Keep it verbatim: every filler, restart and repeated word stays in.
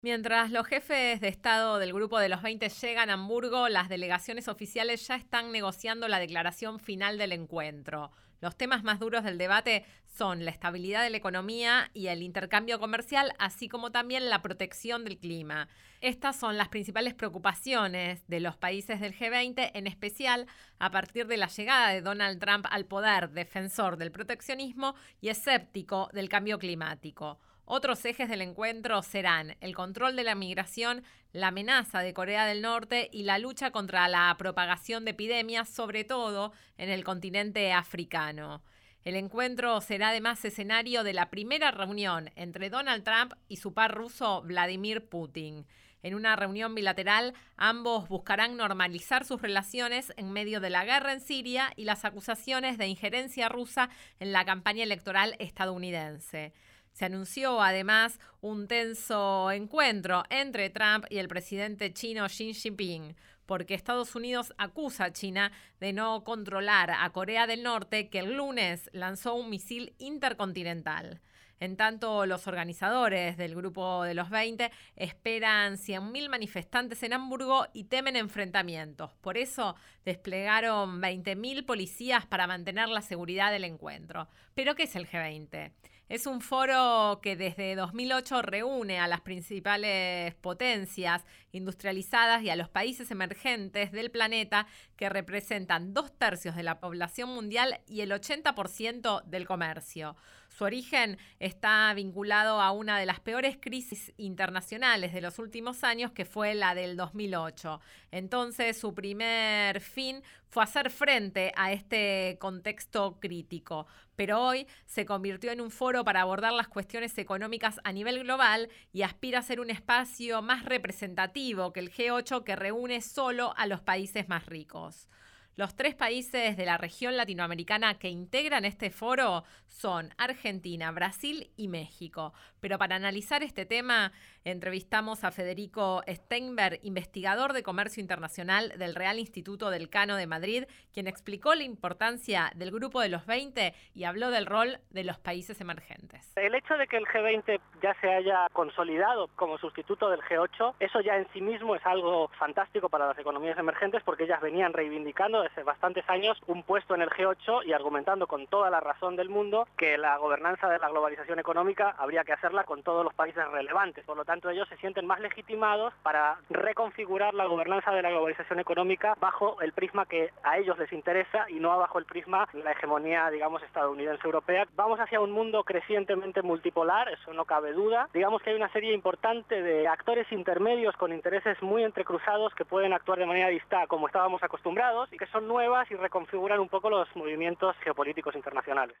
Mientras los jefes de Estado del Grupo de los veinte llegan a Hamburgo, las delegaciones oficiales ya están negociando la declaración final del encuentro. Los temas más duros del debate son la estabilidad de la economía y el intercambio comercial, así como también la protección del clima. Estas son las principales preocupaciones de los países del G veinte, en especial a partir de la llegada de Donald Trump al poder, defensor del proteccionismo y escéptico del cambio climático. Otros ejes del encuentro serán el control de la migración, la amenaza de Corea del Norte y la lucha contra la propagación de epidemias, sobre todo en el continente africano. El encuentro será además escenario de la primera reunión entre Donald Trump y su par ruso Vladimir Putin. En una reunión bilateral, ambos buscarán normalizar sus relaciones en medio de la guerra en Siria y las acusaciones de injerencia rusa en la campaña electoral estadounidense. Se anunció además un tenso encuentro entre Trump y el presidente chino Xi Jinping, porque Estados Unidos acusa a China de no controlar a Corea del Norte, que el lunes lanzó un misil intercontinental. En tanto, los organizadores del Grupo de los veinte esperan cien mil manifestantes en Hamburgo y temen enfrentamientos. Por eso desplegaron veinte mil policías para mantener la seguridad del encuentro. ¿Pero qué es el G veinte? Es un foro que desde dos mil ocho reúne a las principales potencias industrializadas y a los países emergentes del planeta, que representan dos tercios de la población mundial y el ochenta por ciento del comercio. Su origen está vinculado a una de las peores crisis internacionales de los últimos años, que fue la del dos mil ocho. Entonces, su primer fin fue hacer frente a este contexto crítico. Pero hoy se convirtió en un foro para abordar las cuestiones económicas a nivel global y aspira a ser un espacio más representativo que el G ocho, que reúne solo a los países más ricos. Los tres países de la región latinoamericana que integran este foro son Argentina, Brasil y México. Pero para analizar este tema, entrevistamos a Federico Steinberg, investigador de comercio internacional del Real Instituto del Cano de Madrid, quien explicó la importancia del Grupo de los veinte y habló del rol de los países emergentes. El hecho de que el G veinte ya se haya consolidado como sustituto del G ocho, eso ya en sí mismo es algo fantástico para las economías emergentes, porque ellas venían reivindicando desde bastantes años un puesto en el G ocho y argumentando con toda la razón del mundo que la gobernanza de la globalización económica habría que hacerla con todos los países relevantes. Por lo tanto, ellos se sienten más legitimados para reconfigurar la gobernanza de la globalización económica bajo el prisma que a ellos les interesa y no bajo el prisma de la hegemonía, digamos, estadounidense europea. Vamos hacia un mundo crecientemente multipolar, eso no cabe duda. Digamos que hay una serie importante de actores intermedios con intereses muy entrecruzados que pueden actuar de manera distinta como estábamos acostumbrados y que son nuevas y reconfiguran un poco los movimientos geopolíticos internacionales.